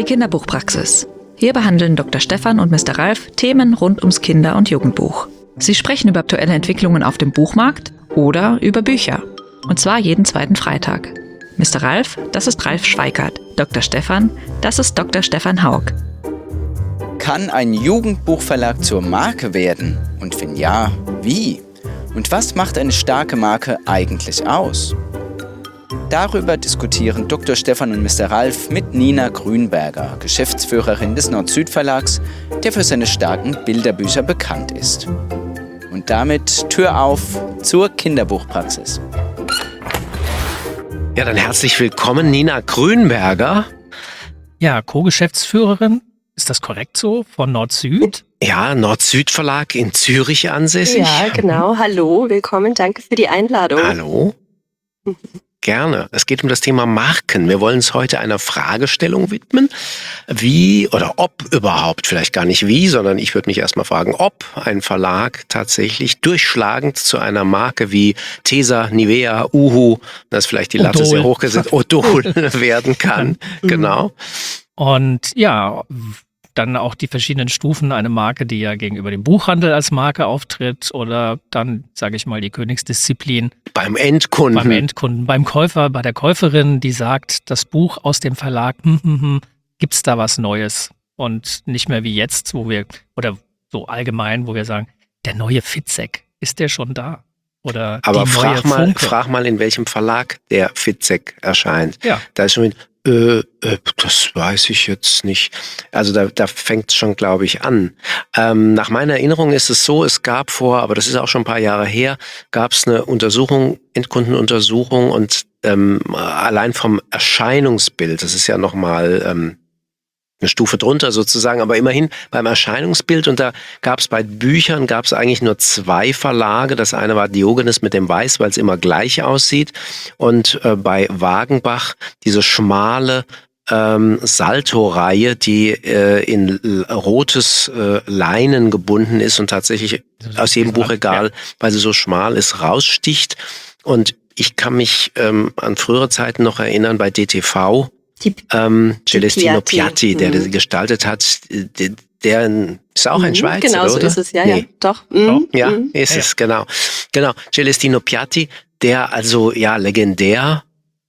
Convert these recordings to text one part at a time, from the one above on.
die Kinderbuchpraxis. Hier behandeln Dr. Stefan und Mr. Ralf Themen rund ums Kinder- und Jugendbuch. Sie sprechen über aktuelle Entwicklungen auf dem Buchmarkt oder über Bücher. Und zwar jeden zweiten Freitag. Mr. Ralf, das ist Ralf Schweikart. Dr. Stefan, das ist Dr. Stefan Haug. Kann ein Jugendbuchverlag zur Marke werden? Und wenn ja, wie? Und was macht eine starke Marke eigentlich aus? Darüber diskutieren Dr. Stefan und Mr. Ralf mit Nina Grünberger, Geschäftsführerin des Nord-Süd-Verlags, der für seine starken Bilderbücher bekannt ist. Und damit Tür auf zur Kinderbuchpraxis. Ja, dann herzlich willkommen, Nina Grünberger. Ja, Co-Geschäftsführerin, ist das korrekt so, von Nord-Süd? Ja, Nord-Süd-Verlag in Zürich ansässig. Ja, genau. Hallo, willkommen, danke für die Einladung. Hallo. Gerne. Es geht um das Thema Marken. Wir wollen uns heute einer Fragestellung widmen. Wie oder ob überhaupt, vielleicht gar nicht wie, sondern ich würde mich erstmal fragen, ob ein Verlag tatsächlich durchschlagend zu einer Marke wie Tesa, Nivea, Uhu, das ist vielleicht die Latte sehr hochgesetzt, Odol werden kann. Genau. Und ja, dann auch die verschiedenen Stufen, eine Marke, die ja gegenüber dem Buchhandel als Marke auftritt oder dann, sage ich mal, die Königsdisziplin. Beim Endkunden. Beim Käufer, bei der Käuferin, die sagt, das Buch aus dem Verlag, gibt's da was Neues? Und nicht mehr wie jetzt, oder so allgemein, wo wir sagen, der neue Fitzek, ist der schon da? Oder aber die neue Funke? frag mal, in welchem Verlag der Fitzek erscheint. Ja. Da ist schon mit, das weiß ich jetzt nicht. Also da fängt es schon, glaube ich, an. Nach meiner Erinnerung ist es so, es gab aber das ist auch schon ein paar Jahre her, gab es eine Endkundenuntersuchung und allein vom Erscheinungsbild, das ist ja nochmal eine Stufe drunter sozusagen, aber immerhin beim Erscheinungsbild, und da gab es bei Büchern eigentlich nur 2 Verlage. Das eine war Diogenes mit dem Weiß, weil es immer gleich aussieht, und bei Wagenbach diese schmale Salto-Reihe, die in rotes Leinen gebunden ist und tatsächlich aus jedem Buchregal, weil sie so schmal ist, raussticht. Und ich kann mich an frühere Zeiten noch erinnern, bei DTV, Celestino Piatti, der das gestaltet hat, der ist auch ein Schweizer, genau, so oder? ist es, ja, Nee. doch. Ist es, genau. Genau, Celestino Piatti, der also ja legendär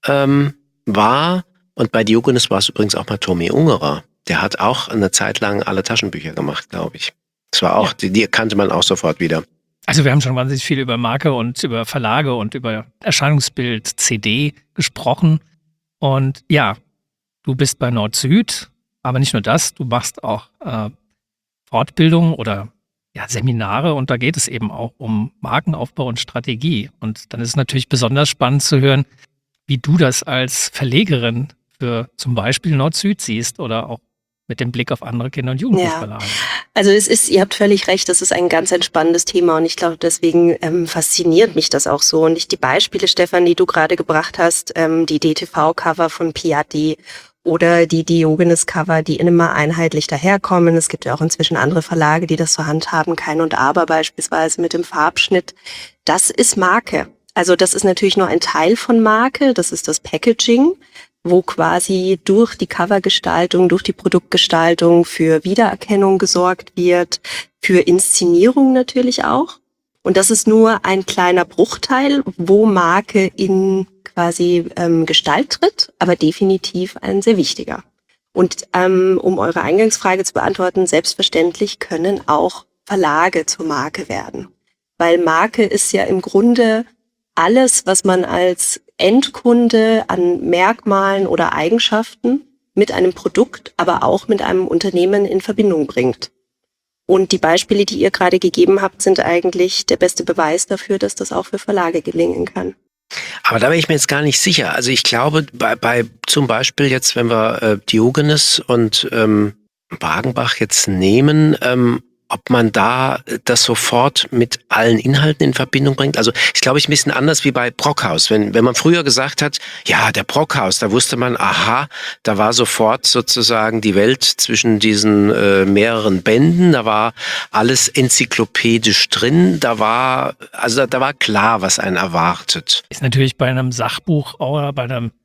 war, und bei Diogenes war es übrigens auch mal Tommy Ungerer. Der hat auch eine Zeit lang alle Taschenbücher gemacht, glaube ich. Das war auch, die kannte man auch sofort wieder. Also wir haben schon wahnsinnig viel über Marke und über Verlage und über Erscheinungsbild, CD gesprochen. Und ja, du bist bei Nord-Süd, aber nicht nur das, du machst auch Fortbildungen oder Seminare, und da geht es eben auch um Markenaufbau und Strategie. Und dann ist es natürlich besonders spannend zu hören, wie du das als Verlegerin für zum Beispiel Nord-Süd siehst oder auch mit dem Blick auf andere Kinder- und Jugendbuchverlage. Ja. Also ihr habt völlig recht, das ist ein ganz entspannendes Thema, und ich glaube, deswegen fasziniert mich das auch so. Und die Beispiele, Stefan, die du gerade gebracht hast, die DTV-Cover von Piatti oder die Diogenes-Cover, die immer einheitlich daherkommen. Es gibt ja auch inzwischen andere Verlage, die das so handhaben, Kein und Aber beispielsweise mit dem Farbschnitt. Das ist Marke. Also das ist natürlich nur ein Teil von Marke, das ist das Packaging, wo quasi durch die Covergestaltung, durch die Produktgestaltung für Wiedererkennung gesorgt wird, für Inszenierung natürlich auch. Und das ist nur ein kleiner Bruchteil, wo Marke in quasi Gestalt tritt, aber definitiv ein sehr wichtiger. Und um eure Eingangsfrage zu beantworten, selbstverständlich können auch Verlage zur Marke werden. Weil Marke ist ja im Grunde alles, was man als Endkunde an Merkmalen oder Eigenschaften mit einem Produkt, aber auch mit einem Unternehmen in Verbindung bringt. Und die Beispiele, die ihr gerade gegeben habt, sind eigentlich der beste Beweis dafür, dass das auch für Verlage gelingen kann. Aber da bin ich mir jetzt gar nicht sicher. Also ich glaube, bei zum Beispiel jetzt, wenn wir Diogenes und Wagenbach jetzt nehmen, ob man da das sofort mit allen Inhalten in Verbindung bringt. Also ich glaube, es ist ein bisschen anders wie bei Brockhaus. Wenn man früher gesagt hat, ja, der Brockhaus, da wusste man, aha, da war sofort sozusagen die Welt zwischen diesen mehreren Bänden, da war alles enzyklopädisch drin, da war klar, was einen erwartet. Ist natürlich bei einem Sachbuch oder bei einem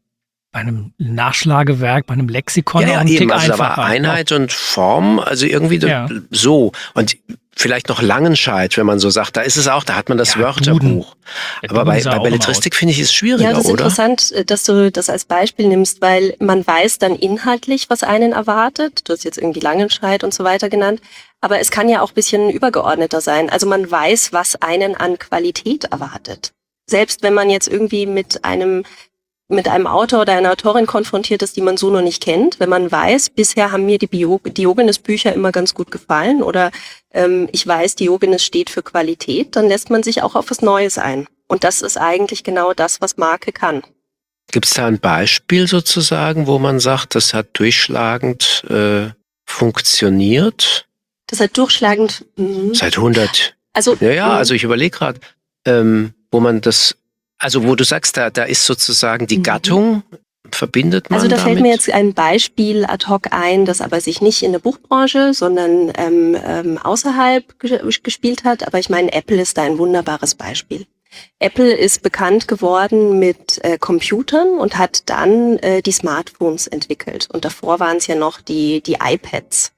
bei einem Nachschlagewerk, bei einem Lexikon auch ein eben, Tick also einfacher. da war Einheit und Form, also irgendwie so. Und vielleicht noch Langenscheidt, wenn man so sagt, da ist es auch, da hat man das Wörterbuch. Aber bei Belletristik finde ich es schwieriger, ja, das ist oder? interessant, dass du das als Beispiel nimmst, weil man weiß dann inhaltlich, was einen erwartet. Du hast jetzt irgendwie Langenscheidt und so weiter genannt. Aber es kann ja auch ein bisschen übergeordneter sein. Also man weiß, was einen an Qualität erwartet. Selbst wenn man jetzt irgendwie mit einem Autor oder einer Autorin konfrontiert ist, die man so noch nicht kennt, wenn man weiß, bisher haben mir die Diogenes-Bücher immer ganz gut gefallen oder ich weiß, Diogenes steht für Qualität, dann lässt man sich auch auf was Neues ein. Und das ist eigentlich genau das, was Marke kann. Gibt es da ein Beispiel sozusagen, wo man sagt, das hat durchschlagend funktioniert? Das hat durchschlagend... Seit 100... Also, also ich überlege gerade, wo man das... Also wo du sagst, da ist sozusagen die Gattung, verbindet man Also da damit? fällt mir jetzt ein Beispiel ad hoc ein, das aber sich nicht in der Buchbranche, sondern außerhalb gespielt hat. Aber ich meine, Apple ist da ein wunderbares Beispiel. Apple ist bekannt geworden mit Computern und hat dann die Smartphones entwickelt. Und davor waren es ja noch die iPads.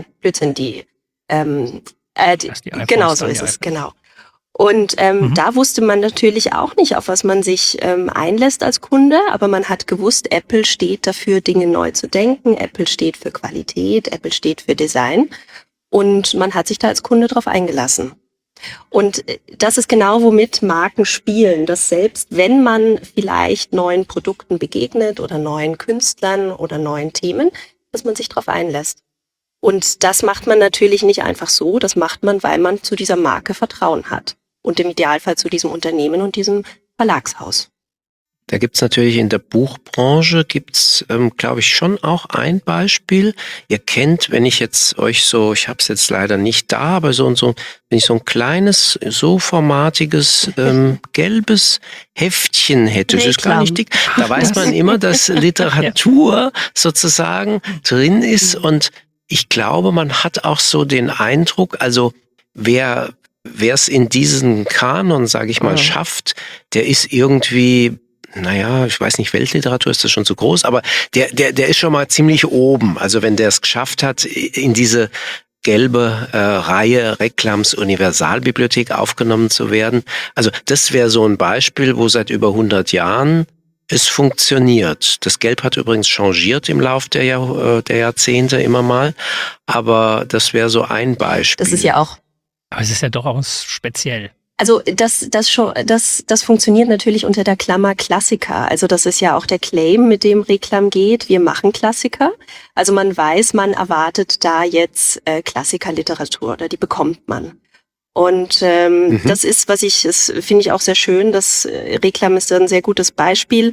Genau so ist es, genau. Und da wusste man natürlich auch nicht, auf was man sich einlässt als Kunde, aber man hat gewusst, Apple steht dafür, Dinge neu zu denken, Apple steht für Qualität, Apple steht für Design und man hat sich da als Kunde drauf eingelassen. Und das ist genau, womit Marken spielen, dass selbst wenn man vielleicht neuen Produkten begegnet oder neuen Künstlern oder neuen Themen, dass man sich drauf einlässt. Und das macht man natürlich nicht einfach so, das macht man, weil man zu dieser Marke Vertrauen hat. Und im Idealfall zu diesem Unternehmen und diesem Verlagshaus. Da gibt's natürlich in der Buchbranche, glaube ich, schon auch ein Beispiel. Ihr kennt, wenn ich jetzt euch so, ich habe es jetzt leider nicht da, aber wenn ich so ein kleines, so formatiges, gelbes Heftchen hätte, das ist gar nicht dick, da weiß man immer, dass Literatur sozusagen drin ist. Und ich glaube, man hat auch so den Eindruck, also wer es in diesen Kanon, sage ich mal, schafft, der ist irgendwie, ich weiß nicht, Weltliteratur ist das schon zu groß, aber der ist schon mal ziemlich oben. Also wenn der es geschafft hat, in diese gelbe Reihe Reklams Universalbibliothek aufgenommen zu werden. Also das wäre so ein Beispiel, wo seit über 100 Jahren es funktioniert. Das Gelb hat übrigens changiert im Lauf der Jahrzehnte immer mal, aber das wäre so ein Beispiel. Das ist ja auch... Aber es ist ja doch auch speziell. Also das funktioniert natürlich unter der Klammer Klassiker. Also das ist ja auch der Claim, mit dem Reklam geht. Wir machen Klassiker. Also man weiß, man erwartet da jetzt Klassikerliteratur oder die bekommt man. Und das ist, das finde ich auch sehr schön. Das Reklam ist ein sehr gutes Beispiel,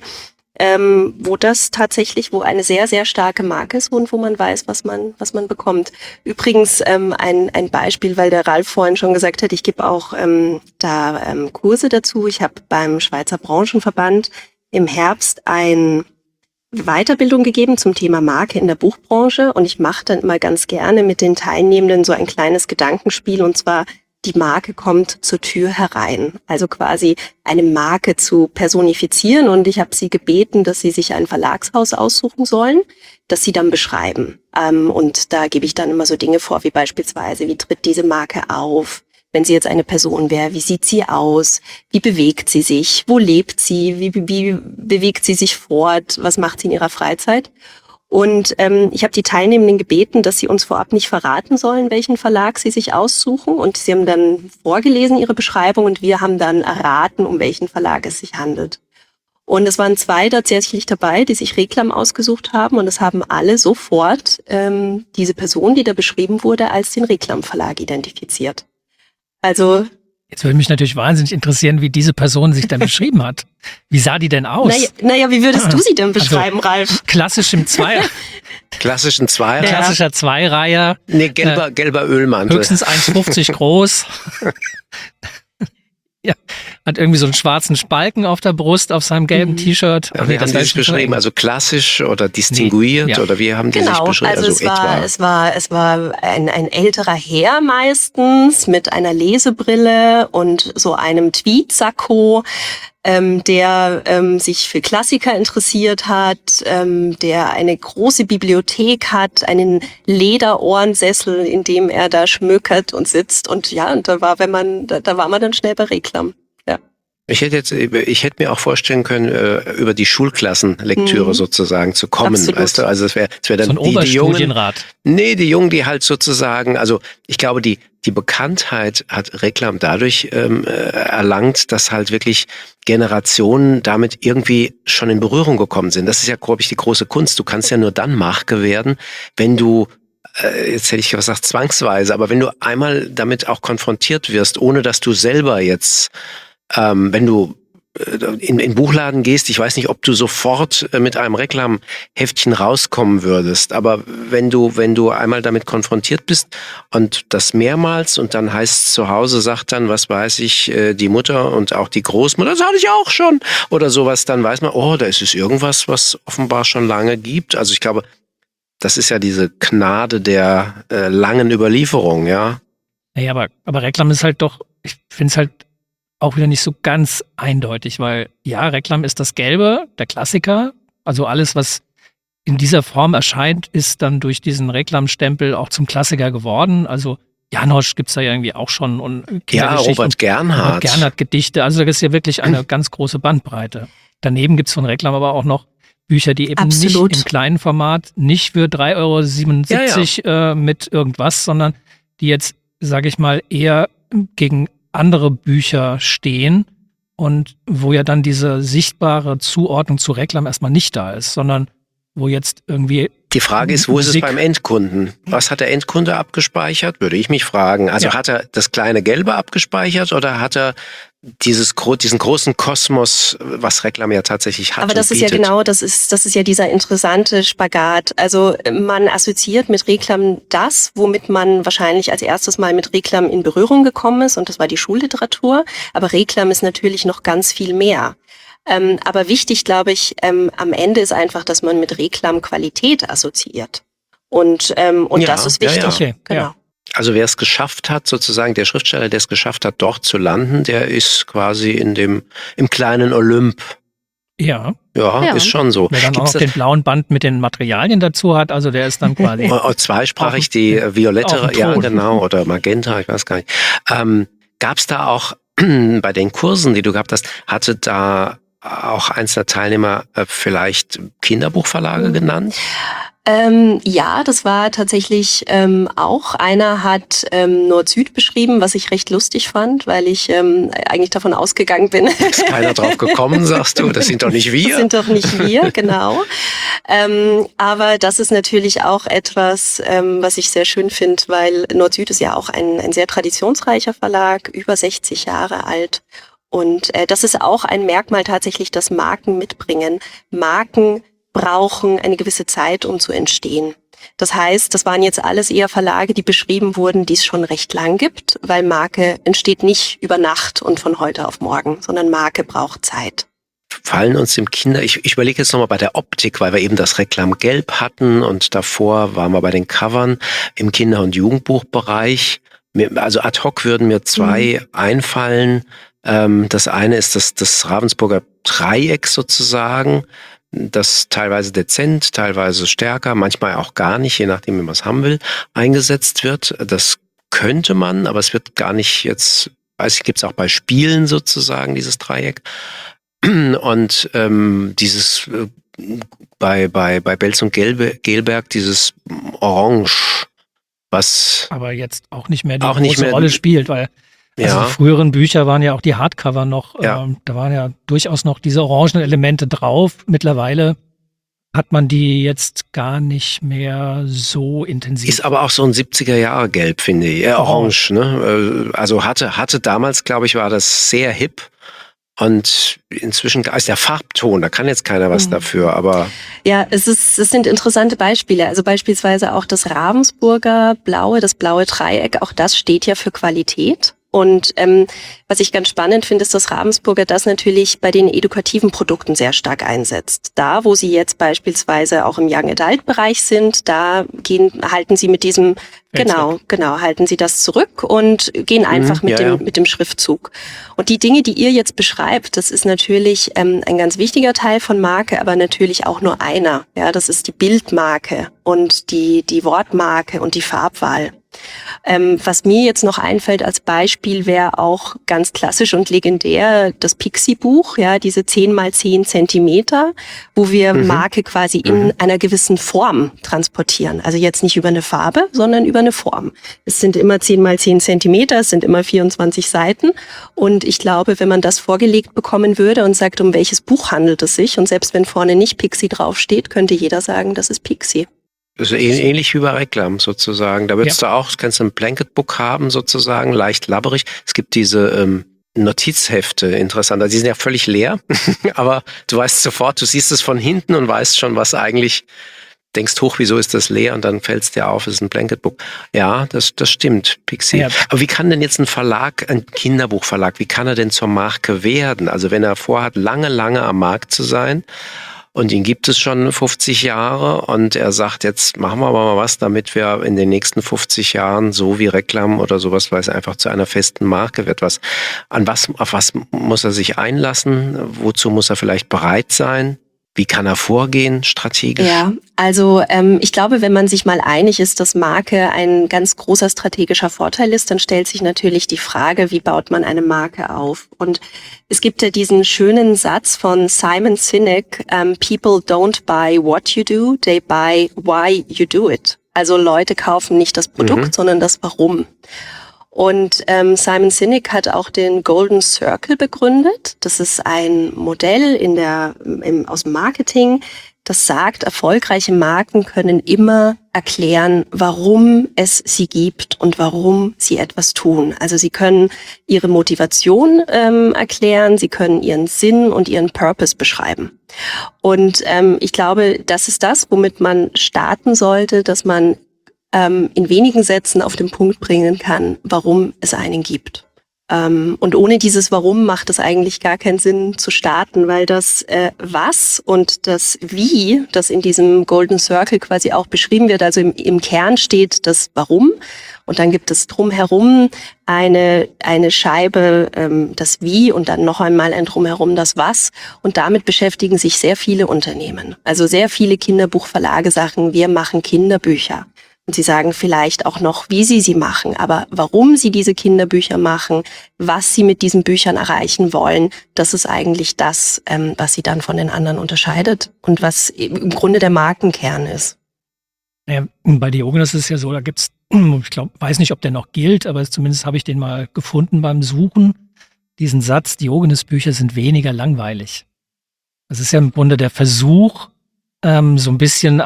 wo eine sehr, sehr starke Marke ist und wo man weiß, was man bekommt. Übrigens ein Beispiel, weil der Ralf vorhin schon gesagt hat, ich gebe auch Kurse dazu. Ich habe beim Schweizer Branchenverband im Herbst eine Weiterbildung gegeben zum Thema Marke in der Buchbranche und ich mache dann immer ganz gerne mit den Teilnehmenden so ein kleines Gedankenspiel und zwar die Marke kommt zur Tür herein. Also quasi eine Marke zu personifizieren. Und ich habe sie gebeten, dass sie sich ein Verlagshaus aussuchen sollen, das sie dann beschreiben. Und da gebe ich dann immer so Dinge vor, wie beispielsweise, wie tritt diese Marke auf? Wenn sie jetzt eine Person wäre, wie sieht sie aus? Wie bewegt sie sich? Wo lebt sie? Wie bewegt sie sich fort? Was macht sie in ihrer Freizeit? Und ich habe die Teilnehmenden gebeten, dass sie uns vorab nicht verraten sollen, welchen Verlag sie sich aussuchen. Und sie haben dann vorgelesen ihre Beschreibung und wir haben dann erraten, um welchen Verlag es sich handelt. Und es waren 2 tatsächlich dabei, die sich Reklam ausgesucht haben. Und es haben alle sofort diese Person, die da beschrieben wurde, als den Reklam-Verlag identifiziert. Also... Jetzt würde mich natürlich wahnsinnig interessieren, wie diese Person sich denn beschrieben hat. Wie sah die denn aus? Naja, wie würdest du sie denn beschreiben, Ralf? Klassischer Zweireiher. Nee, gelber Ölmantel. Höchstens 1,50 groß. Ja, hat irgendwie so einen schwarzen Spalken auf der Brust auf seinem gelben T-Shirt. Ja, wie haben die es beschrieben? Also klassisch oder distinguiert oder wie haben die sich beschrieben? Also es war ein älterer Herr meistens mit einer Lesebrille und so einem Tweed-Sakko. der sich für Klassiker interessiert hat, der eine große Bibliothek hat, einen Lederohrensessel, in dem er da schmökert und sitzt. Und ja, und da war man dann schnell bei Reklam. Ja. Ich hätte mir auch vorstellen können, über die Schulklassenlektüre sozusagen zu kommen. Absolut. Weißt du? Also es wäre dann So ein Oberstudienrat. Die Jungen, die halt sozusagen, also ich glaube, die Bekanntheit hat Reklam dadurch erlangt, dass halt wirklich Generationen damit irgendwie schon in Berührung gekommen sind. Das ist ja, glaube ich, die große Kunst. Du kannst ja nur dann Marke werden, wenn du, jetzt hätte ich gesagt zwangsweise, aber wenn du einmal damit auch konfrontiert wirst, ohne dass du selber jetzt, wenn du in Buchladen gehst, ich weiß nicht, ob du sofort mit einem Reklamheftchen rauskommen würdest, aber wenn du einmal damit konfrontiert bist und das mehrmals und dann heißt zu Hause, sagt dann, was weiß ich, die Mutter und auch die Großmutter, das hatte ich auch schon oder sowas, dann weiß man, oh, da ist es irgendwas, was offenbar schon lange gibt. Also ich glaube, das ist ja diese Gnade der langen Überlieferung, ja. Naja, aber Reklam ist halt doch, ich finde es halt auch wieder nicht so ganz eindeutig, weil ja, Reklam ist das Gelbe, der Klassiker. Also alles, was in dieser Form erscheint, ist dann durch diesen Reklamstempel auch zum Klassiker geworden. Also Janosch gibt's da ja irgendwie auch schon. Und ja, Robert Gernhardt. Gedichte. Also das ist ja wirklich eine ganz große Bandbreite. Daneben gibt's von Reklam aber auch noch Bücher, die eben Absolut. nicht im kleinen Format, nicht für 3,77 € mit irgendwas, sondern die jetzt, sage ich mal, eher gegen andere Bücher stehen und wo ja dann diese sichtbare Zuordnung zu Reklam erstmal nicht da ist, sondern wo jetzt irgendwie... Die Frage ist, wo ist es beim Endkunden? Was hat der Endkunde abgespeichert? Würde ich mich fragen. Also hat er das kleine Gelbe abgespeichert oder hat er diesen großen Kosmos, was Reklam ja tatsächlich hat? Aber das ist ja genau, das ist ja dieser interessante Spagat. Also man assoziiert mit Reklam das, womit man wahrscheinlich als erstes mal mit Reklam in Berührung gekommen ist, und das war die Schulliteratur. Aber Reklam ist natürlich noch ganz viel mehr. Aber wichtig, glaube ich, am Ende ist einfach, dass man mit Reklam Qualität assoziiert. Und das ist wichtig. Ja. Okay, genau. ja. Also wer es geschafft hat, sozusagen der Schriftsteller, der es geschafft hat, dort zu landen, der ist quasi im kleinen Olymp. Ja. Ja, ist schon so. Wer dann Gibt's auch noch den blauen Band mit den Materialien dazu hat, also der ist dann quasi... Zweisprachig, die violette, ja genau, oder Magenta, ich weiß gar nicht. Gab's da auch bei den Kursen, die du gehabt hast, hatte da auch einzelne Teilnehmer vielleicht Kinderbuchverlage genannt? Ja, das war tatsächlich auch. Einer hat Nord-Süd beschrieben, was ich recht lustig fand, weil ich eigentlich davon ausgegangen bin. Ist keiner drauf gekommen, sagst du? Das sind doch nicht wir. Das sind doch nicht wir, genau. Aber das ist natürlich auch etwas, was ich sehr schön finde, weil Nord-Süd ist ja auch ein sehr traditionsreicher Verlag, über 60 Jahre alt. Und das ist auch ein Merkmal tatsächlich, das Marken mitbringen. Marken brauchen eine gewisse Zeit, um zu entstehen. Das heißt, das waren jetzt alles eher Verlage, die beschrieben wurden, die es schon recht lang gibt, weil Marke entsteht nicht über Nacht und von heute auf morgen, sondern Marke braucht Zeit. Fallen uns im ich überlege jetzt nochmal bei der Optik, weil wir eben das Reklamgelb hatten und davor waren wir bei den Covern im Kinder- und Jugendbuchbereich. Also ad hoc würden mir zwei einfallen. Das eine ist das Ravensburger Dreieck sozusagen, das teilweise dezent, teilweise stärker, manchmal auch gar nicht, je nachdem, wie man es haben will, eingesetzt wird. Das könnte man, aber es wird gar nicht jetzt, weiß ich, gibt es auch bei Spielen sozusagen, dieses Dreieck. Und dieses bei Belz und Gelberg, dieses Orange, was aber jetzt auch nicht mehr die auch nicht große mehr Rolle spielt, weil also die früheren Bücher waren ja auch die Hardcover noch, da waren ja durchaus noch diese orangen Elemente drauf. Mittlerweile hat man die jetzt gar nicht mehr so intensiv. Ist aber auch so ein 70er-Jahre-Gelb, finde ich. Orange, ne? Also hatte damals, glaube ich, war das sehr hip. Und inzwischen ist der Farbton, da kann jetzt keiner was dafür, aber... Ja, es sind interessante Beispiele. Also beispielsweise auch das Ravensburger Blaue, das blaue Dreieck, auch das steht ja für Qualität. Und was ich ganz spannend finde, ist, dass Ravensburger das natürlich bei den edukativen Produkten sehr stark einsetzt. Da, wo sie jetzt beispielsweise auch im Young Adult Bereich sind, da halten sie mit diesem halten sie das zurück und gehen einfach mit dem Schriftzug. Und die Dinge, die ihr jetzt beschreibt, das ist natürlich ein ganz wichtiger Teil von Marke, aber natürlich auch nur einer. Ja, das ist die Bildmarke und die Wortmarke und die Farbwahl. Was mir jetzt noch einfällt als Beispiel wäre auch ganz klassisch und legendär das Pixie-Buch, ja, diese 10x10 Zentimeter, wo wir Marke quasi in einer gewissen Form transportieren. Also jetzt nicht über eine Farbe, sondern über eine Form. Es sind immer 10x10 Zentimeter, es sind immer 24 Seiten. Und ich glaube, wenn man das vorgelegt bekommen würde und sagt, um welches Buch handelt es sich, und selbst wenn vorne nicht Pixie draufsteht, könnte jeder sagen, das ist Pixie. Also ähnlich wie bei Reklam sozusagen. Da kannst du ein Blanket Book haben sozusagen, leicht labberig. Es gibt diese Notizhefte, interessant. Also die sind ja völlig leer, aber du weißt sofort, du siehst es von hinten und weißt schon, was eigentlich, denkst hoch, wieso ist das leer? Und dann fällt es dir auf, es ist ein Blanket Book. Ja, das stimmt, Pixie. Ja. Aber wie kann denn jetzt ein Verlag, ein Kinderbuchverlag, wie kann er denn zur Marke werden? Also wenn er vorhat, lange am Markt zu sein, und ihn gibt es schon 50 Jahre und er sagt, jetzt machen wir aber mal was, damit wir in den nächsten 50 Jahren so wie Reklam oder sowas, weil es einfach zu einer festen Marke wird. Auf was muss er sich einlassen? Wozu muss er vielleicht bereit sein? Wie kann er vorgehen strategisch? Ja, also ich glaube, wenn man sich mal einig ist, dass Marke ein ganz großer strategischer Vorteil ist, dann stellt sich natürlich die Frage, wie baut man eine Marke auf? Und es gibt ja diesen schönen Satz von Simon Sinek, People don't buy what you do, they buy why you do it. Also Leute kaufen nicht das Produkt, sondern das Warum. Und Simon Sinek hat auch den Golden Circle begründet. Das ist ein Modell aus dem Marketing, das sagt, erfolgreiche Marken können immer erklären, warum es sie gibt und warum sie etwas tun. Also sie können ihre Motivation erklären, sie können ihren Sinn und ihren Purpose beschreiben. Und ich glaube, das ist das, womit man starten sollte, dass man in wenigen Sätzen auf den Punkt bringen kann, warum es einen gibt. Und ohne dieses Warum macht es eigentlich gar keinen Sinn zu starten, weil das Was und das Wie, das in diesem Golden Circle quasi auch beschrieben wird, also im Kern steht das Warum und dann gibt es drumherum eine Scheibe, das Wie und dann noch einmal ein drumherum das Was und damit beschäftigen sich sehr viele Unternehmen. Also sehr viele Kinderbuchverlage sagen, wir machen Kinderbücher. Und sie sagen vielleicht auch noch, wie sie machen, aber warum sie diese Kinderbücher machen, was sie mit diesen Büchern erreichen wollen, das ist eigentlich das, was sie dann von den anderen unterscheidet und was im Grunde der Markenkern ist. Ja, bei Diogenes ist es ja so, da gibt's, ich weiß nicht, ob der noch gilt, aber zumindest habe ich den mal gefunden beim Suchen, diesen Satz, Diogenes-Bücher sind weniger langweilig. Das ist ja im Grunde der Versuch, so ein bisschen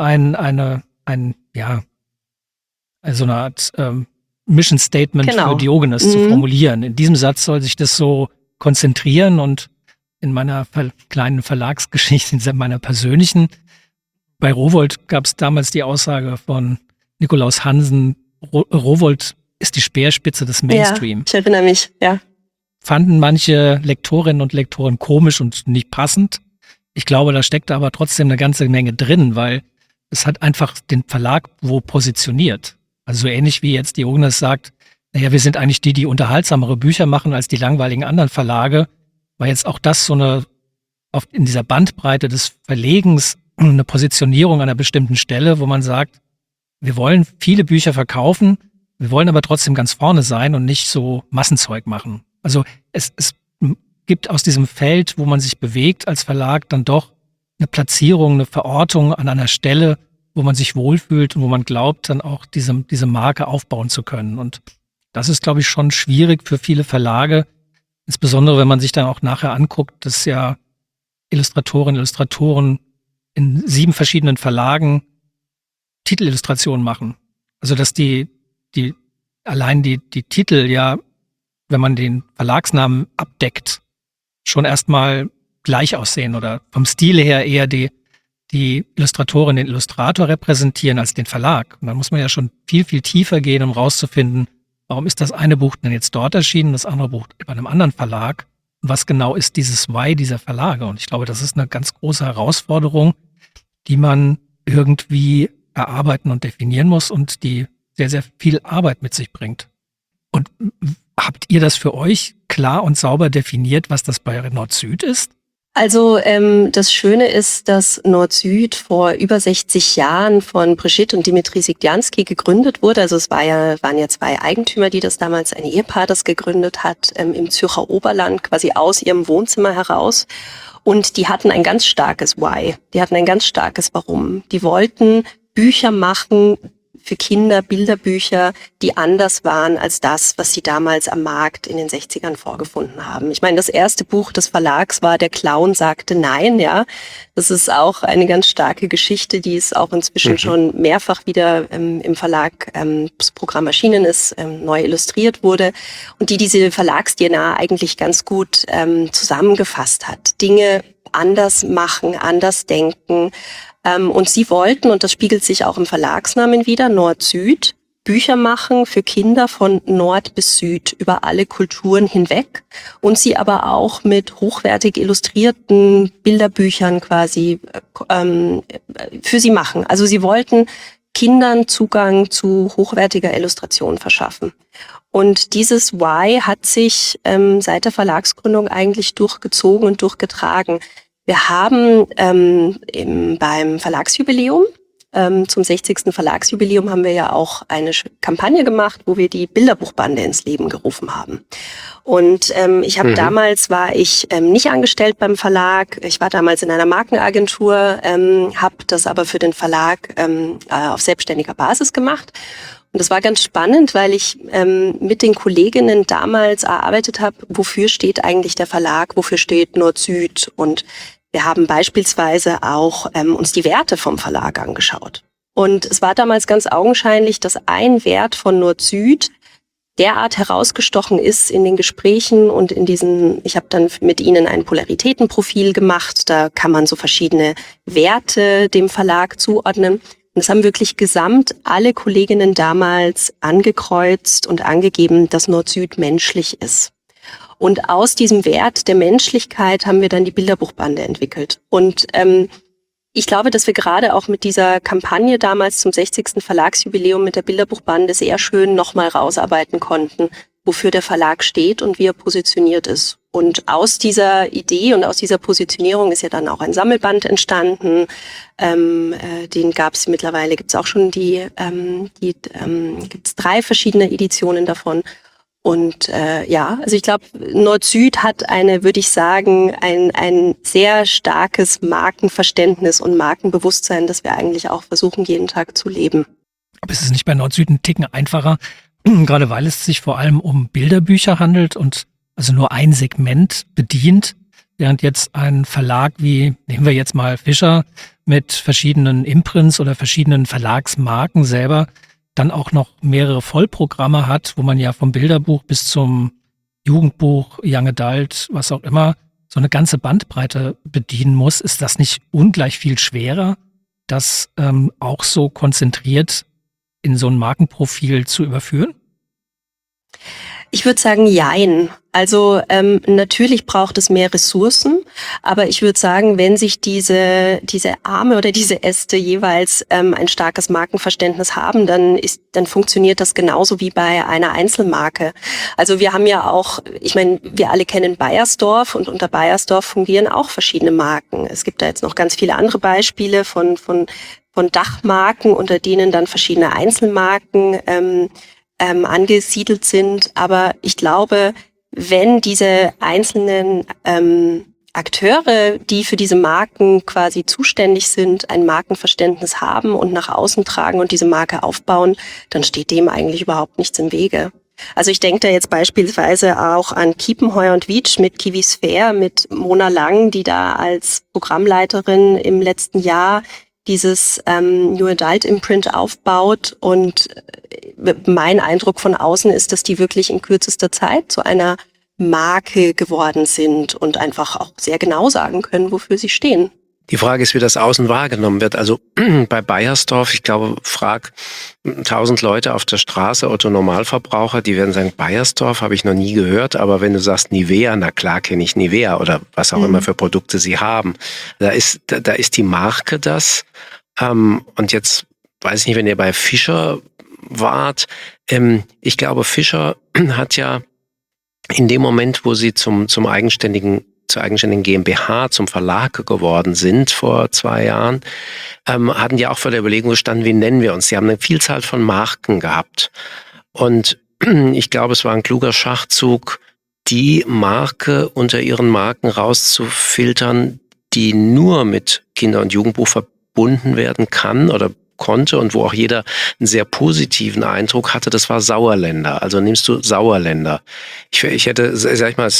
also eine Art Mission Statement für Diogenes zu formulieren. In diesem Satz soll sich das so konzentrieren und in meiner kleinen Verlagsgeschichte, in meiner persönlichen, bei Rowohlt gab es damals die Aussage von Nikolaus Hansen, Rowohlt ist die Speerspitze des Mainstream. Ja, ich erinnere mich, ja. Fanden manche Lektorinnen und Lektoren komisch und nicht passend. Ich glaube, da steckt aber trotzdem eine ganze Menge drin, weil es hat einfach den Verlag wo positioniert. Also so ähnlich wie jetzt Diogenes sagt, naja, wir sind eigentlich die unterhaltsamere Bücher machen als die langweiligen anderen Verlage, war jetzt auch das so in dieser Bandbreite des Verlegens eine Positionierung an einer bestimmten Stelle, wo man sagt, wir wollen viele Bücher verkaufen, wir wollen aber trotzdem ganz vorne sein und nicht so Massenzeug machen. Also es gibt aus diesem Feld, wo man sich bewegt als Verlag, dann doch eine Platzierung, eine Verortung an einer Stelle, wo man sich wohlfühlt und wo man glaubt, dann auch diese Marke aufbauen zu können. Und das ist, glaube ich, schon schwierig für viele Verlage, insbesondere wenn man sich dann auch nachher anguckt, dass ja Illustratoren in 7 verschiedenen Verlagen Titelillustrationen machen. Also dass allein die Titel ja, wenn man den Verlagsnamen abdeckt, schon erstmal gleich aussehen oder vom Stil her eher die Illustratorin den Illustrator repräsentieren als den Verlag. Und dann muss man ja schon viel, viel tiefer gehen, um rauszufinden, Warum ist das eine Buch denn jetzt dort erschienen, das andere Buch bei einem anderen Verlag? Und was genau ist dieses Why dieser Verlage? Und ich glaube, das ist eine ganz große Herausforderung, die man irgendwie erarbeiten und definieren muss und die sehr, sehr viel Arbeit mit sich bringt. Und habt ihr das für euch klar und sauber definiert, was das bei Nord-Süd ist? Also das Schöne ist, dass Nord-Süd vor über 60 Jahren von Brigitte und Dimitri Siglianski gegründet wurde. Also es waren ja zwei Eigentümer, die das damals, ein Ehepaar, das gegründet hat, im Zürcher Oberland, quasi aus ihrem Wohnzimmer heraus. Und die hatten ein ganz starkes Why. Die hatten ein ganz starkes Warum. Die wollten Bücher machen für Kinder, Bilderbücher, die anders waren als das, was sie damals am Markt in den 60ern vorgefunden haben. Ich meine, das erste Buch des Verlags war Der Clown sagte Nein, ja. Das ist auch eine ganz starke Geschichte, die ist auch inzwischen schon mehrfach wieder im Verlag, das Programm erschienen ist, neu illustriert wurde und die diese Verlags-DNA eigentlich ganz gut zusammengefasst hat. Dinge anders machen, anders denken. Und sie wollten, und das spiegelt sich auch im Verlagsnamen wieder, Nord-Süd, Bücher machen für Kinder von Nord bis Süd über alle Kulturen hinweg und sie aber auch mit hochwertig illustrierten Bilderbüchern quasi für sie machen. Also sie wollten Kindern Zugang zu hochwertiger Illustration verschaffen. Und dieses Why hat sich seit der Verlagsgründung eigentlich durchgezogen und durchgetragen. Wir haben beim Verlagsjubiläum, zum 60. Verlagsjubiläum haben wir ja auch eine Kampagne gemacht, wo wir die Bilderbuchbande ins Leben gerufen haben. Und ich habe damals, war ich nicht angestellt beim Verlag, ich war damals in einer Markenagentur, habe das aber für den Verlag auf selbstständiger Basis gemacht. Und das war ganz spannend, weil ich mit den Kolleginnen damals erarbeitet habe, wofür steht eigentlich der Verlag, wofür steht Nord-Süd. Und wir haben beispielsweise auch uns die Werte vom Verlag angeschaut. Und es war damals ganz augenscheinlich, dass ein Wert von Nord-Süd derart herausgestochen ist in den Gesprächen und in diesen, ich habe dann mit ihnen ein Polaritätenprofil gemacht, da kann man so verschiedene Werte dem Verlag zuordnen. Und es haben wirklich gesamt alle Kolleginnen damals angekreuzt und angegeben, dass Nord-Süd menschlich ist. Und aus diesem Wert der Menschlichkeit haben wir dann die Bilderbuchbande entwickelt. Und ich glaube, dass wir gerade auch mit dieser Kampagne damals zum 60. Verlagsjubiläum mit der Bilderbuchbande sehr schön nochmal rausarbeiten konnten, wofür der Verlag steht und wie er positioniert ist. Und aus dieser Idee und aus dieser Positionierung ist ja dann auch ein Sammelband entstanden. Den gibt's mittlerweile, gibt's auch schon gibt's 3 verschiedene Editionen davon. Und also ich glaube, Nord-Süd hat würde ich sagen, ein sehr starkes Markenverständnis und Markenbewusstsein, das wir eigentlich auch versuchen, jeden Tag zu leben. Aber ist es nicht bei Nord-Süd ein Ticken einfacher, gerade weil es sich vor allem um Bilderbücher handelt und also nur ein Segment bedient, während jetzt ein Verlag wie, nehmen wir jetzt mal Fischer, mit verschiedenen Imprints oder verschiedenen Verlagsmarken selber dann auch noch mehrere Vollprogramme hat, wo man ja vom Bilderbuch bis zum Jugendbuch, Young Adult, was auch immer, so eine ganze Bandbreite bedienen muss. Ist das nicht ungleich viel schwerer, das auch so konzentriert in so ein Markenprofil zu überführen? Ich würde sagen, jein. Also natürlich braucht es mehr Ressourcen, aber ich würde sagen, wenn sich diese Arme oder diese Äste jeweils ein starkes Markenverständnis haben, dann funktioniert das genauso wie bei einer Einzelmarke. Also wir haben ja auch, ich meine, wir alle kennen Beiersdorf und unter Beiersdorf fungieren auch verschiedene Marken. Es gibt da jetzt noch ganz viele andere Beispiele von Dachmarken, unter denen dann verschiedene Einzelmarken angesiedelt sind. Aber ich glaube, wenn diese einzelnen Akteure, die für diese Marken quasi zuständig sind, ein Markenverständnis haben und nach außen tragen und diese Marke aufbauen, dann steht dem eigentlich überhaupt nichts im Wege. Also ich denke da jetzt beispielsweise auch an Kiepenheuer und Wiedsch mit Kiwisphere, mit Mona Lang, die da als Programmleiterin im letzten Jahr dieses New Adult Imprint aufbaut. Und mein Eindruck von außen ist, dass die wirklich in kürzester Zeit zu einer Marke geworden sind und einfach auch sehr genau sagen können, wofür sie stehen. Die Frage ist, wie das außen wahrgenommen wird. Also bei Beiersdorf, ich glaube, frag 1000 Leute auf der Straße, Otto-Normalverbraucher, die werden sagen, Beiersdorf habe ich noch nie gehört, aber wenn du sagst Nivea, na klar kenne ich Nivea oder was auch immer für Produkte sie haben. Da ist die Marke das. Und jetzt weiß ich nicht, wenn ihr bei Fischer wart, ich glaube, Fischer hat ja in dem Moment, wo sie zur eigenständigen GmbH, zum Verlag geworden sind vor 2 Jahren, hatten die auch vor der Überlegung gestanden, wie nennen wir uns? Sie haben eine Vielzahl von Marken gehabt. Und ich glaube, es war ein kluger Schachzug, die Marke unter ihren Marken rauszufiltern, die nur mit Kinder- und Jugendbuch verbunden werden kann oder konnte und wo auch jeder einen sehr positiven Eindruck hatte, das war Sauerländer. Also nimmst du Sauerländer. Ich hätte, sag ich mal,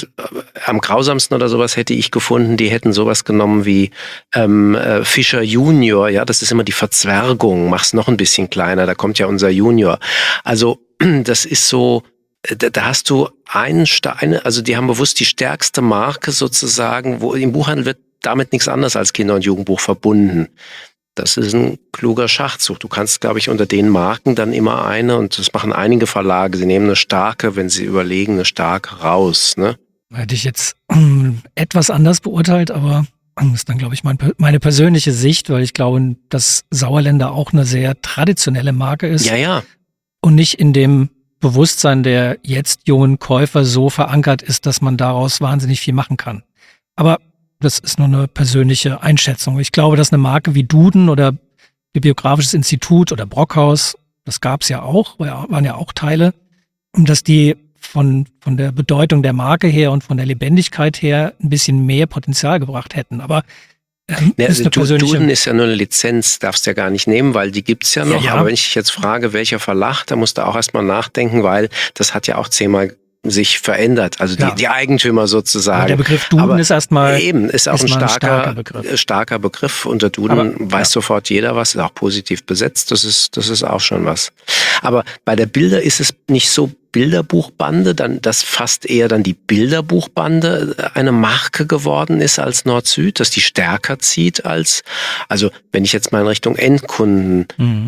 am grausamsten oder sowas hätte ich gefunden, die hätten sowas genommen wie Fischer Junior, ja, das ist immer die Verzwergung, mach's noch ein bisschen kleiner, da kommt ja unser Junior. Also das ist so, da hast du also die haben bewusst die stärkste Marke sozusagen, wo im Buchhandel wird damit nichts anderes als Kinder- und Jugendbuch verbunden. Das ist ein kluger Schachzug. Du kannst, glaube ich, unter den Marken dann immer eine, und das machen einige Verlage, sie nehmen eine starke, wenn sie überlegen, eine starke raus, ne? Hätte ich jetzt etwas anders beurteilt, aber das ist dann, glaube ich, meine persönliche Sicht, weil ich glaube, dass Sauerländer auch eine sehr traditionelle Marke ist. Ja, ja. Und nicht in dem Bewusstsein der jetzt jungen Käufer so verankert ist, dass man daraus wahnsinnig viel machen kann. Aber das ist nur eine persönliche Einschätzung. Ich glaube, dass eine Marke wie Duden oder Bibliografisches Institut oder Brockhaus, das gab es ja auch, waren ja auch Teile, und dass die von der Bedeutung der Marke her und von der Lebendigkeit her ein bisschen mehr Potenzial gebracht hätten. Aber ist eine persönliche... Duden ist ja nur eine Lizenz, darfst du ja gar nicht nehmen, weil die gibt's ja noch. Ja. Aber wenn ich dich jetzt frage, welcher Verlag, da musst du auch erstmal nachdenken, weil das hat ja auch 10-mal sich verändert, also die Eigentümer sozusagen. Aber der Begriff Duden ist erstmal eben ist auch ein Begriff. starker Begriff. Unter Duden weiß sofort jeder was, ist auch positiv besetzt. Das ist auch schon was. Aber bei der Bilder ist es nicht so Bilderbuchbande, dann das fast eher dann die Bilderbuchbande eine Marke geworden ist als Nord-Süd, dass die stärker zieht als, also wenn ich jetzt mal in Richtung Endkunden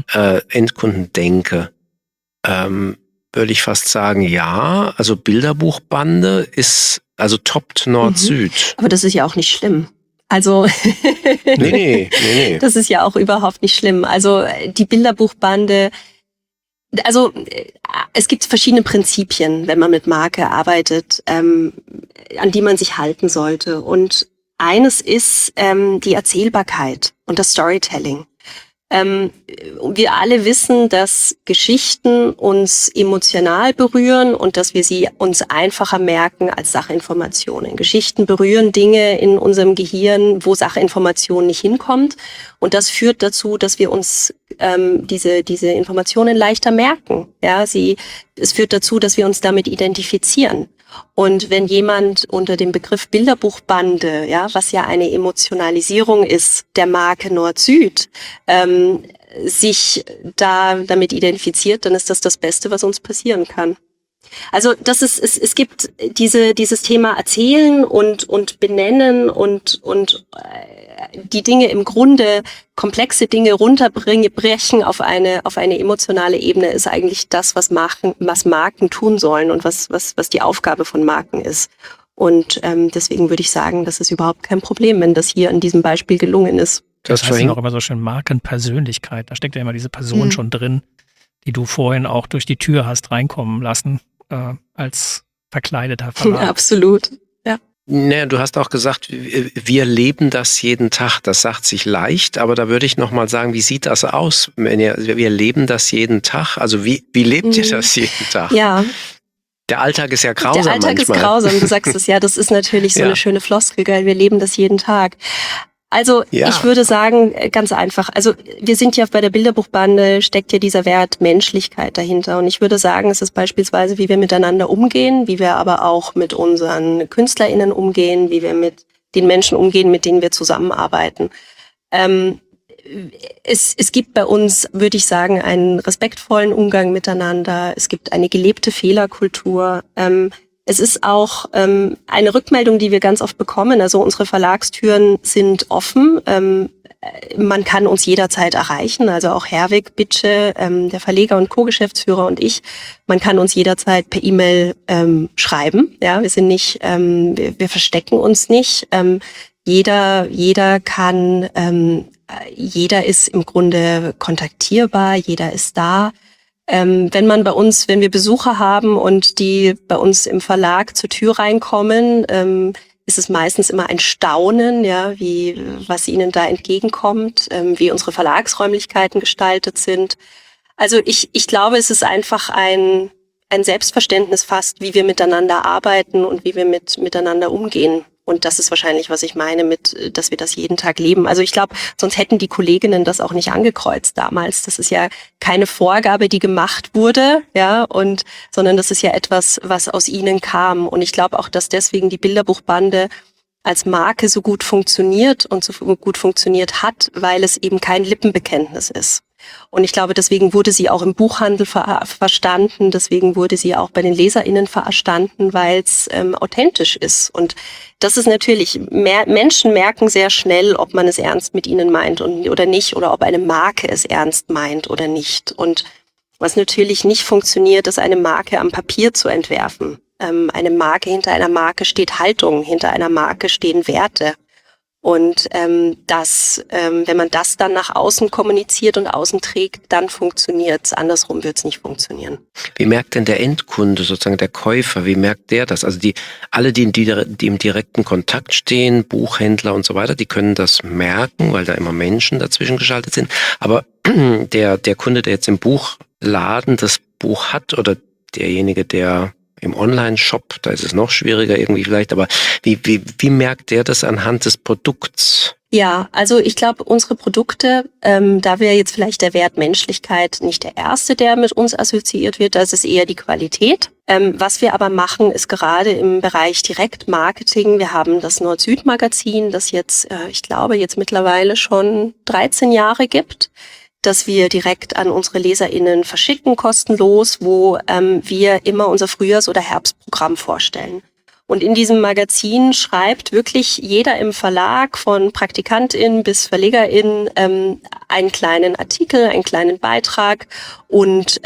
denke, würde ich fast sagen, ja, also Bilderbuchbande ist, also toppt Nord-Süd. Aber das ist ja auch nicht schlimm. Also Nee. das ist ja auch überhaupt nicht schlimm. Also die Bilderbuchbande, also es gibt verschiedene Prinzipien, wenn man mit Marke arbeitet, an die man sich halten sollte. Und eines ist die Erzählbarkeit und das Storytelling. Wir alle wissen, dass Geschichten uns emotional berühren und dass wir sie uns einfacher merken als Sachinformationen. Geschichten berühren Dinge in unserem Gehirn, wo Sachinformation nicht hinkommt. Und das führt dazu, dass wir uns diese Informationen leichter merken. Ja, es führt dazu, dass wir uns damit identifizieren. Und wenn jemand unter dem Begriff Bilderbuchbande, ja, was ja eine Emotionalisierung ist der Marke Nord-Süd, sich damit identifiziert, dann ist das Beste, was uns passieren kann. Also es gibt dieses Thema Erzählen und Benennen und die Dinge im Grunde, komplexe Dinge runterbrechen auf eine emotionale Ebene, ist eigentlich das, was Marken tun sollen und was die Aufgabe von Marken ist. Und deswegen würde ich sagen, das ist überhaupt kein Problem, wenn das hier in diesem Beispiel gelungen ist. Das heißt ja auch immer so schön Markenpersönlichkeit. Da steckt ja immer diese Person schon drin, die du vorhin auch durch die Tür hast reinkommen lassen, als verkleideter Verlag. Ja, absolut. Ja. Naja, du hast auch gesagt, wir leben das jeden Tag. Das sagt sich leicht, aber da würde ich nochmal sagen, wie sieht das aus? Wir leben das jeden Tag. Also wie lebt ihr das jeden Tag? Ja. Der Alltag ist ja grausam Der Alltag manchmal. ist grausam, du sagst es ja. Das ist natürlich so eine schöne Floskel, gell? Wir leben das jeden Tag. Also ich würde sagen, ganz einfach, also wir sind ja bei der Bilderbuchbande, steckt ja dieser Wert Menschlichkeit dahinter. Und ich würde sagen, es ist beispielsweise, wie wir miteinander umgehen, wie wir aber auch mit unseren KünstlerInnen umgehen, wie wir mit den Menschen umgehen, mit denen wir zusammenarbeiten. Es gibt bei uns, würde ich sagen, einen respektvollen Umgang miteinander. Es gibt eine gelebte Fehlerkultur. Es ist auch eine Rückmeldung, die wir ganz oft bekommen. Also unsere Verlagstüren sind offen. Man kann uns jederzeit erreichen, also auch Herwig Bitsche, der Verleger und Co-Geschäftsführer und ich. Man kann uns jederzeit per E-Mail schreiben. Ja, wir sind nicht, wir verstecken uns nicht. Jeder kann, jeder ist im Grunde kontaktierbar, jeder ist da. Wenn wir Besucher haben und die bei uns im Verlag zur Tür reinkommen, ist es meistens immer ein Staunen, ja, was ihnen da entgegenkommt, wie unsere Verlagsräumlichkeiten gestaltet sind. Also ich glaube, es ist einfach ein Selbstverständnis fast, wie wir miteinander arbeiten und wie wir miteinander umgehen. Und das ist wahrscheinlich, was ich meine dass wir das jeden Tag leben. Also ich glaube, sonst hätten die Kolleginnen das auch nicht angekreuzt damals. Das ist ja keine Vorgabe, die gemacht wurde, ja, sondern das ist ja etwas, was aus ihnen kam. Und ich glaube auch, dass deswegen die Bilderbuchbande als Marke so gut funktioniert und so gut funktioniert hat, weil es eben kein Lippenbekenntnis ist. Und ich glaube, deswegen wurde sie auch im Buchhandel verstanden, deswegen wurde sie auch bei den LeserInnen verstanden, weil es authentisch ist. Und das ist natürlich, Menschen merken sehr schnell, ob man es ernst mit ihnen meint oder nicht, oder ob eine Marke es ernst meint oder nicht. Und was natürlich nicht funktioniert, ist eine Marke am Papier zu entwerfen. Eine Marke, hinter einer Marke steht Haltung, hinter einer Marke stehen Werte. Und wenn man das dann nach außen kommuniziert und außen trägt, dann funktioniert's. Andersrum wird's nicht funktionieren. Wie merkt denn der Endkunde, sozusagen der Käufer, wie merkt der das? Also die im direkten Kontakt stehen, Buchhändler und so weiter, die können das merken, weil da immer Menschen dazwischen geschaltet sind. Aber der Kunde, der jetzt im Buchladen das Buch hat, oder derjenige, der im Online-Shop, da ist es noch schwieriger irgendwie vielleicht, aber wie merkt der das anhand des Produkts? Ja, also ich glaube, unsere Produkte, da wäre jetzt vielleicht der Wert Menschlichkeit nicht der erste, der mit uns assoziiert wird, das ist eher die Qualität. Was wir aber machen, ist gerade im Bereich Direktmarketing, wir haben das Nord-Süd-Magazin, das jetzt, ich glaube, jetzt mittlerweile schon 13 Jahre gibt, dass wir direkt an unsere LeserInnen verschicken, kostenlos, wo wir immer unser Frühjahrs- oder Herbstprogramm vorstellen. Und in diesem Magazin schreibt wirklich jeder im Verlag, von PraktikantInnen bis VerlegerInnen, einen kleinen Artikel, einen kleinen Beitrag und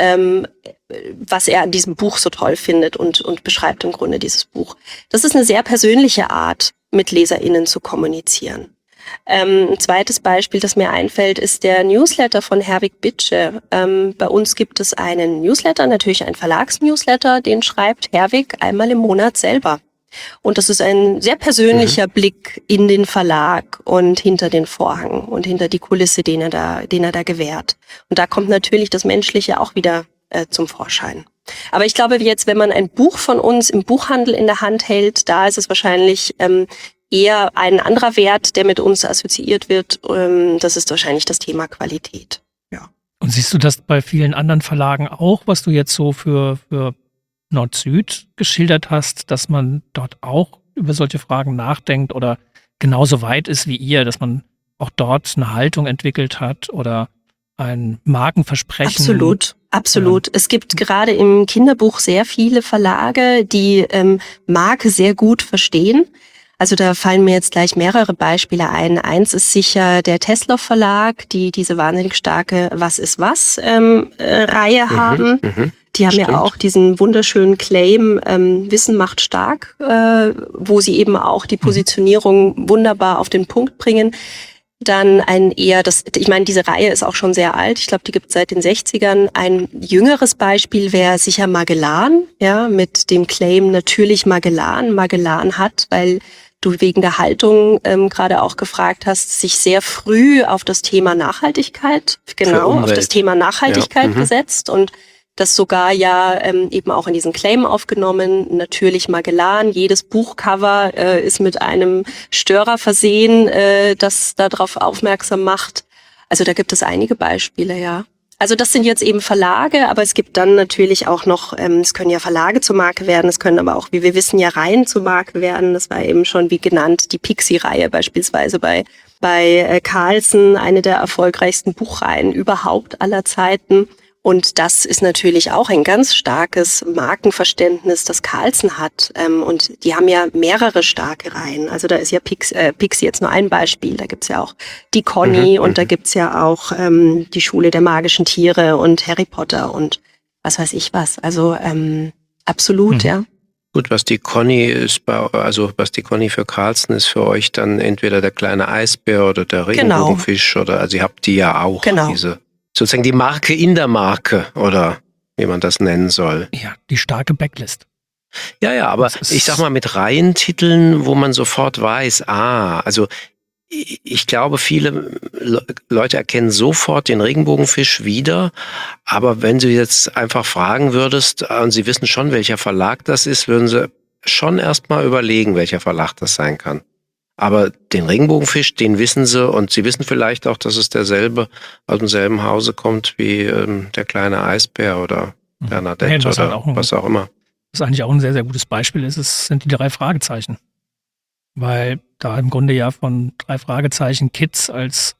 was er an diesem Buch so toll findet und beschreibt im Grunde dieses Buch. Das ist eine sehr persönliche Art, mit LeserInnen zu kommunizieren. Ein zweites Beispiel, das mir einfällt, ist der Newsletter von Herwig Bitsche. Bei uns gibt es einen Newsletter, natürlich einen Verlagsnewsletter, den schreibt Herwig einmal im Monat selber. Und das ist ein sehr persönlicher Blick in den Verlag und hinter den Vorhang und hinter die Kulisse, den er da gewährt. Und da kommt natürlich das Menschliche auch wieder zum Vorschein. Aber ich glaube jetzt, wenn man ein Buch von uns im Buchhandel in der Hand hält, da ist es wahrscheinlich eher ein anderer Wert, der mit uns assoziiert wird. Das ist wahrscheinlich das Thema Qualität. Ja. Und siehst du das bei vielen anderen Verlagen auch, was du jetzt so für Nord-Süd geschildert hast, dass man dort auch über solche Fragen nachdenkt oder genauso weit ist wie ihr, dass man auch dort eine Haltung entwickelt hat oder ein Markenversprechen? Absolut. Es gibt gerade im Kinderbuch sehr viele Verlage, die Marke sehr gut verstehen. Also da fallen mir jetzt gleich mehrere Beispiele ein. Eins ist sicher der Tesla Verlag, die diese wahnsinnig starke Was ist was Reihe haben. Die haben ja auch diesen wunderschönen Claim Wissen macht stark, wo sie eben auch die Positionierung wunderbar auf den Punkt bringen. Dann ich meine, diese Reihe ist auch schon sehr alt. Ich glaube, die gibt es seit den 60ern. Ein jüngeres Beispiel wäre sicher Magellan, ja, mit dem Claim natürlich Magellan hat, weil du wegen der Haltung gerade auch gefragt hast, sich sehr früh auf das Thema Nachhaltigkeit, gesetzt und das sogar eben auch in diesen Claim aufgenommen. Natürlich Magellan, jedes Buchcover ist mit einem Störer versehen, das darauf aufmerksam macht. Also da gibt es einige Beispiele, ja. Also das sind jetzt eben Verlage, aber es gibt dann natürlich auch noch, es können ja Verlage zur Marke werden, es können aber auch, wie wir wissen, ja Reihen zur Marke werden. Das war eben schon, wie genannt, die Pixie-Reihe beispielsweise bei Carlsen, eine der erfolgreichsten Buchreihen überhaupt aller Zeiten. Und das ist natürlich auch ein ganz starkes Markenverständnis, das Carlsen hat. Und die haben ja mehrere starke Reihen. Also da ist ja Pixie jetzt nur ein Beispiel. Da gibt's ja auch die Conny und da gibt's ja auch die Schule der magischen Tiere und Harry Potter und was weiß ich was. Also absolut, ja. Gut, was die Conny was die Conny für Carlsen ist, für euch dann entweder der kleine Eisbär oder der Regenbogenfisch oder, also ihr habt die ja auch, diese, sozusagen die Marke in der Marke oder wie man das nennen soll. Ja, die starke Backlist. Ja, aber ich sag mal mit Reihentiteln, wo man sofort weiß, also ich glaube, viele Leute erkennen sofort den Regenbogenfisch wieder, aber wenn du jetzt einfach fragen würdest und sie wissen schon, welcher Verlag das ist, würden sie schon erstmal überlegen, welcher Verlag das sein kann. Aber den Regenbogenfisch, den wissen sie und sie wissen vielleicht auch, dass es derselbe aus demselben Hause kommt wie der kleine Eisbär oder Bernadette oder was auch immer. Was eigentlich auch ein sehr, sehr gutes Beispiel ist, sind die 3 Fragezeichen. Weil da im Grunde ja von 3 Fragezeichen Kids als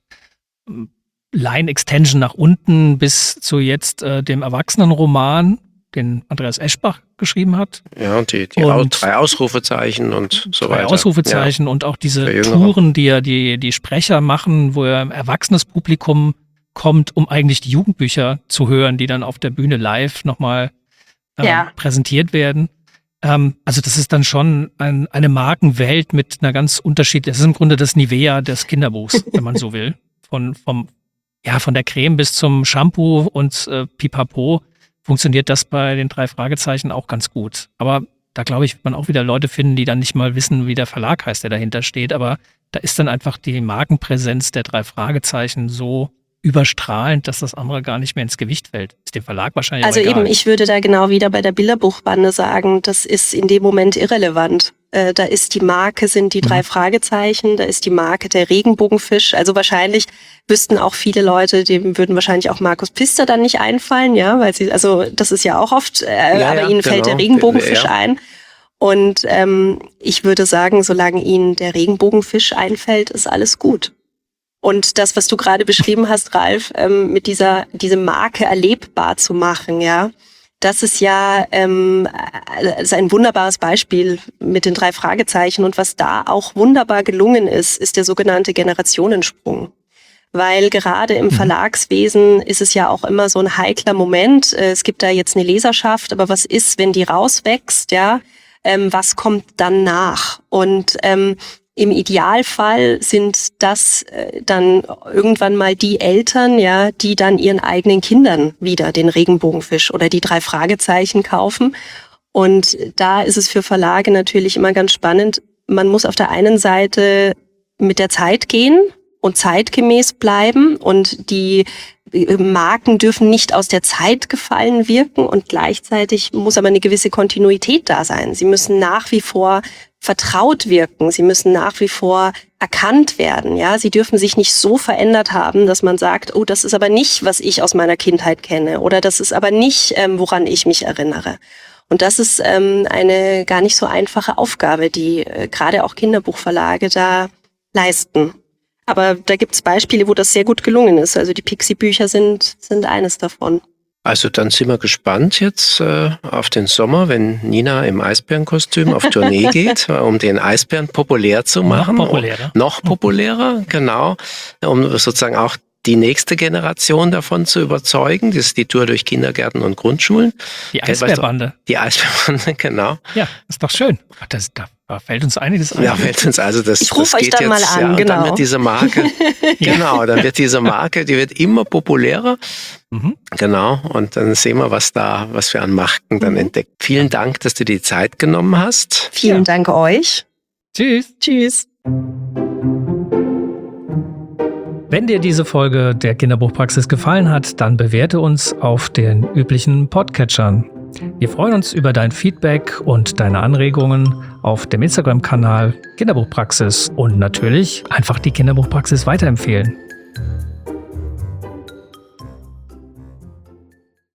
Line-Extension nach unten bis zu jetzt dem Erwachsenenroman, den Andreas Eschbach geschrieben hat. Ja, und die 3 Ausrufezeichen und so weiter. 3 Ausrufezeichen und auch diese Touren, die die Sprecher machen, wo er im erwachsenes Publikum kommt, um eigentlich die Jugendbücher zu hören, die dann auf der Bühne live nochmal präsentiert werden. Also das ist dann schon eine Markenwelt mit einer ganz unterschiedlichen, das ist im Grunde das Nivea des Kinderbuchs, wenn man so will. Von der Creme bis zum Shampoo und Pipapo funktioniert das bei den 3 Fragezeichen auch ganz gut. Aber da glaube ich, wird man auch wieder Leute finden, die dann nicht mal wissen, wie der Verlag heißt, der dahinter steht. Aber da ist dann einfach die Markenpräsenz der 3 Fragezeichen so überstrahlend, dass das andere gar nicht mehr ins Gewicht fällt. Ist dem Verlag wahrscheinlich also egal. Eben, ich würde da genau wieder bei der Bilderbuchbande sagen, das ist in dem Moment irrelevant. Da ist die Marke, sind die 3 Fragezeichen, da ist die Marke der Regenbogenfisch. Also wahrscheinlich wüssten auch viele Leute, dem würden wahrscheinlich auch Markus Pfister dann nicht einfallen, ja, weil sie, also das ist ja auch oft, aber ihnen fällt der Regenbogenfisch ein. Und ich würde sagen, solange ihnen der Regenbogenfisch einfällt, ist alles gut. Und das, was du gerade beschrieben hast, Ralf, mit diese Marke erlebbar zu machen, ja, das ist ja ist ein wunderbares Beispiel mit den 3 Fragezeichen. Und was da auch wunderbar gelungen ist der sogenannte Generationensprung. Weil gerade im Verlagswesen ist es ja auch immer so ein heikler Moment. Es gibt da jetzt eine Leserschaft, aber was ist, wenn die rauswächst, ja? Was kommt dann nach? Und im Idealfall sind das dann irgendwann mal die Eltern, ja, die dann ihren eigenen Kindern wieder den Regenbogenfisch oder die 3 Fragezeichen kaufen. Und da ist es für Verlage natürlich immer ganz spannend. Man muss auf der einen Seite mit der Zeit gehen und zeitgemäß bleiben und die Marken dürfen nicht aus der Zeit gefallen wirken und gleichzeitig muss aber eine gewisse Kontinuität da sein. Sie müssen nach wie vor vertraut wirken. Sie müssen nach wie vor erkannt werden. Ja, sie dürfen sich nicht so verändert haben, dass man sagt, oh, das ist aber nicht, was ich aus meiner Kindheit kenne, oder das ist aber nicht, woran ich mich erinnere. Und das ist eine gar nicht so einfache Aufgabe, die gerade auch Kinderbuchverlage da leisten. Aber da gibt's Beispiele, wo das sehr gut gelungen ist. Also die Pixie-Bücher sind eines davon. Also dann sind wir gespannt jetzt auf den Sommer, wenn Nina im Eisbärenkostüm auf Tournee geht, um den Eisbären populär zu machen. Noch populärer, genau. Um sozusagen auch die nächste Generation davon zu überzeugen. Das ist die Tour durch Kindergärten und Grundschulen. Die Eisbärbande. Die Eisbärbande, genau. Ja, ist doch schön. Da fällt uns einiges ein. Ja, fällt uns also das. Ich rufe euch dann jetzt, mal an, ja, genau. Dann wird diese Marke, genau, dann wird diese Marke, die wird immer populärer. Genau, und dann sehen wir, was wir an Marken dann entdeckt. Vielen Dank, dass du dir die Zeit genommen hast. Vielen Dank euch. Tschüss. Tschüss. Wenn dir diese Folge der Kinderbuchpraxis gefallen hat, dann bewerte uns auf den üblichen Podcatchern. Wir freuen uns über dein Feedback und deine Anregungen auf dem Instagram-Kanal Kinderbuchpraxis und natürlich einfach die Kinderbuchpraxis weiterempfehlen.